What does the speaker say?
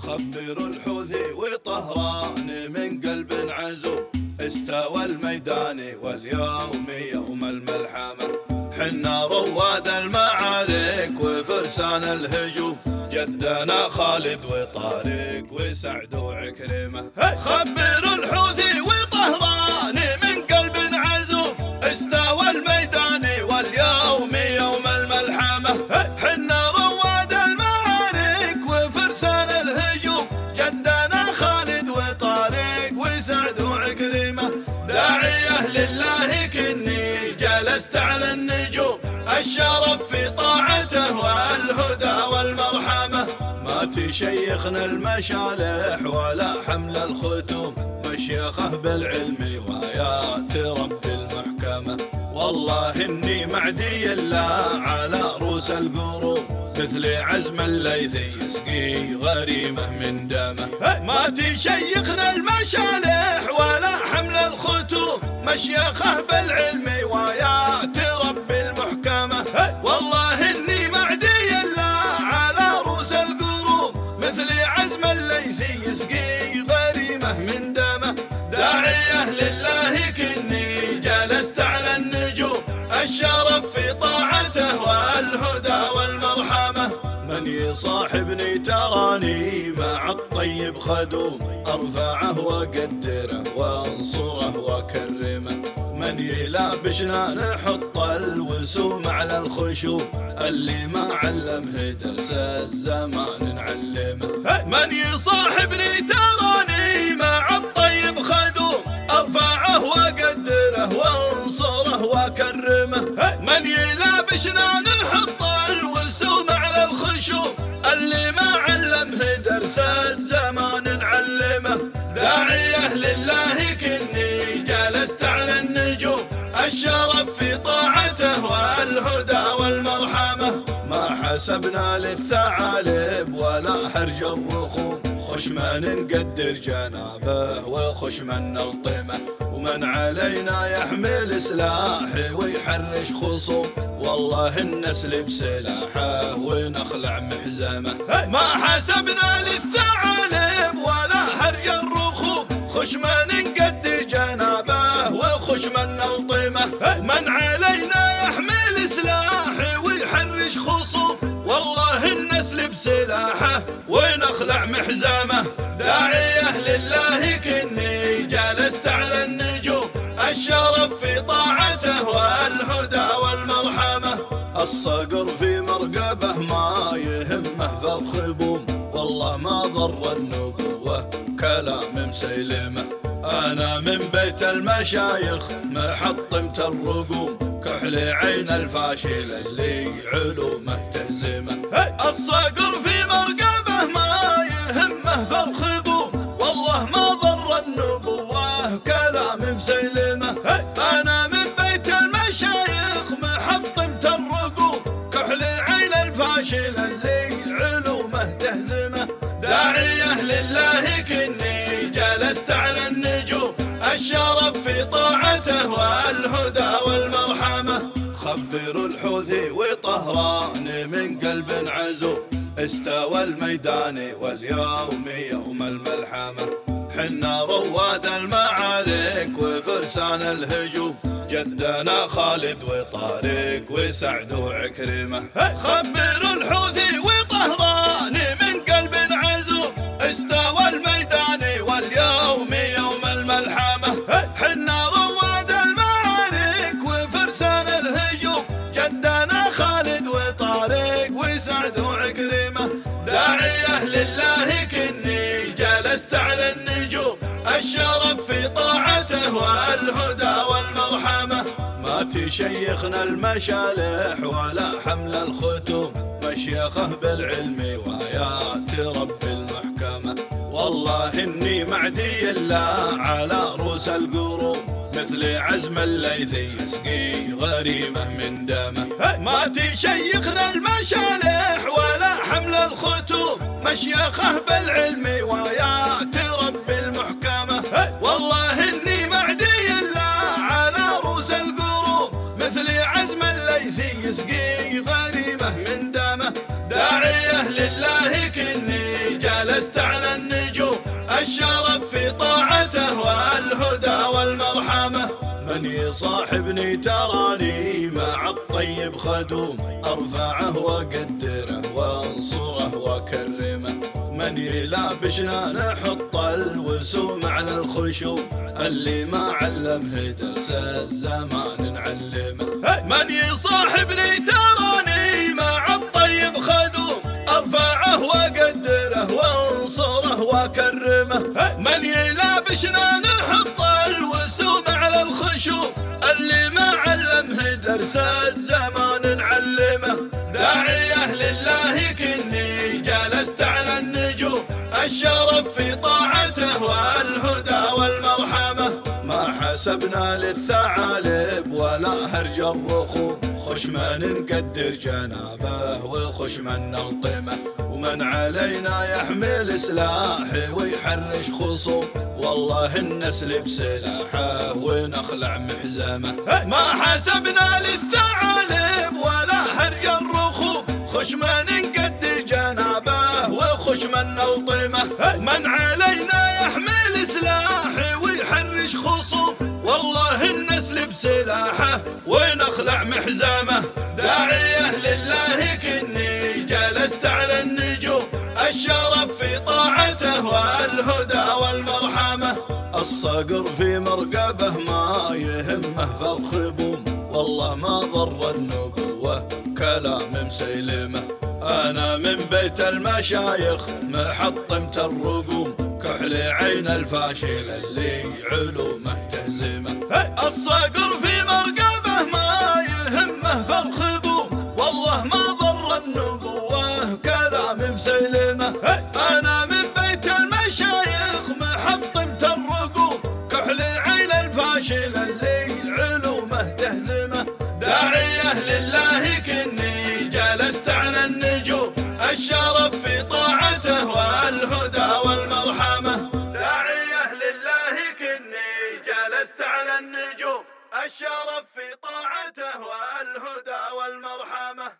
خبر الحوثي وطهران من قلب عزوم استوى الميدان واليوم يوم الملحمة. حنا رواد المعارك وفرسان الهجوم جدنا خالد وطارق وسعد وعكرمة. خبر الحوثي وطهران من قلب عزوم استوى الميدان واليوم يوم الملحمة. حنا رواد المعارك وفرسان الهجوم جدنا خالد وطارق وسعد وعكرمة. داعية لله كني جلست على النجوم الشرف في طاعته والهدى والمرحمة. ما تشيخنا المشالح ولا حمل الختوم مشيخه بالعلم وآيات رب المحكمة. والله إني معدي إلا على رؤوس القروم مثل عزم الليثي يسقي غريمه من دمه. ما تشيخنا المشالح ولا حمل الختوم مشيخه بالعلم وآيات رب المحكمة. والله إني معدي إلا على رؤوس القروم مثل عزم الليثي يسقي غريمه من دمه. داعية لله كني جلست على النجوم الشرف في طاعته والهدى والمرحمة. من يصاحبني تراني مع الطيب خدوم أرفعه وأقدره وأنصره وأكرمه. من يلابشنا نحط الوسوم على الخشوم اللي ما علمه درس الزمان نعلمه. من يصاحبني تراني مع الطيب خدوم أرفعه وأقدره وأنصره وأكرمه. من يلابشنا نحط الوسوم على الخشوم اللي ما علمه درس الزمان نعلمه. داعية لله كني جلست على النجوم الشرف في طاعته والهدى والمرحمة. ما حسبنا للثعالب ولا حرج الرخوم خشما نقدر جنابه وخشما نلطمه. ومن علينا يحمل سلاحه ويحرش خصوم والله نسلب سلاحه ونخلع محزمه. ما حسبنا للثعالب ولا حرج الرخوم خشما نقدر جنابه وخشما نلطمه. من علينا يحمل سلاحه ويحرش خصوم والله نسلب سلاحه ونخلع محزمه. داعية لله كني جلست على النجوم الشرف في طاعته والهدى والمرحمة. الصقر في مرقبه ما يهمه فرخ بوم والله ما ضر النبوة كلام مسيلمه. أنا من بيت المشايخ محطمت الرقوم كحل عين الفاشل اللي علومه تهزمه. الصقر في مرقبه ما يهمه فرخ بوم والله ما ضر النبوة كلام مسيلمه. أنا من بيت المشايخ محطمت الرقوم كحل عين الفاشل اللي علومه تهزمه. داعية لله كني جلست على النجوم الشرف في طاعته والهدى والمرحمة. خبر الحوثي وطهران من قلب عزوم استوى الميدان واليوم يوم الملحمة. حنا رواد المعارك وفرسان الهجوم جدنا خالد وطارق وسعد وعكرمة. خبر الحوثي وطهران من قلب عزوم استوى الميدان واليوم يوم الملحمة. حنا رواد المعارك وفرسان الهجوم جدنا خالد وطارق وسعد وعكرمة. داعية لله كني جلست على النجوم الشرف في طاعته والهدى والمرحمة. ما تشيخنا المشالح ولا حمل الختوم مشيخه بالعلم وآيات رب المحكمة. والله إني معدي إلا على رؤوس القروم مثل عزم الليثي يسقي غريمه من دمه. ما تشيخنا المشالح ولا حمل الختوم مشيخه بالعلم وآيات رب المحكمة. والله إني معدي إلا على رؤوس القروم مثل عزم الليثي يسقي غريمه من دمه. داعية لله كني جلست على في طاعته والهدى والمرحمة. من يصاحبني تراني مع الطيب خدوم، أرفعه وأقدره وأنصره وأكرمه. من يلابشنا نحط الوسوم على الخشوم، اللي ما علمه درس الزمان نعلمه. من يصاحبني تراني مع الطيب خدوم، أرفعه وأقدره وأنصره وأكرمه. من يلابشنا نحط الوسوم على الخشوم، اللي ما علمه درس الزمان نعلمه. داعيه لله كني جلست على النجوم، الشرف في طاعته والهدى والمرحمة. ما حسبنا للثعالب ولا هرج الرخوم، خشما نقدر جنابه وخشما نلطمه. ومن علينا يحمل سلاحه ويحرش خصوم، والله النسل بسلاحه ونخلع محزمه. ما حسبنا للثعالب ولا هرج الرخوم، خشما نقدر جنابه وخشما نلطمه. من علينا يحمل سلاحه ويحرش خصوم، والله النسل بسلاحه ونخلع محزمه. داعيه لله كني جلست على النجوم، الشرف في طاعته والهدى والمرحمة. الصقر في مرقبه ما يهمه فرخ بوم، والله ما ضر النبوة كلام مسيلمه. أنا من بيت المشايخ محطمة الرقوم، كحل عين الفاشل اللي علومه تهزمه. الصقر في مرقبه ما يهمه فرخ بوم، والله ما ضر النبوة كلام مسيلمه. أنا من بيت المشايخ محطمة الرقوم، كحل عين الفاشل اللي علومه تهزمه. داعيه لله كني جلست على النجوم، الشرف في طاعته والهدى والمرحمة. داعيه لله كني جلست على النجوم، الشرف في طاعته والهدى والمرحمة.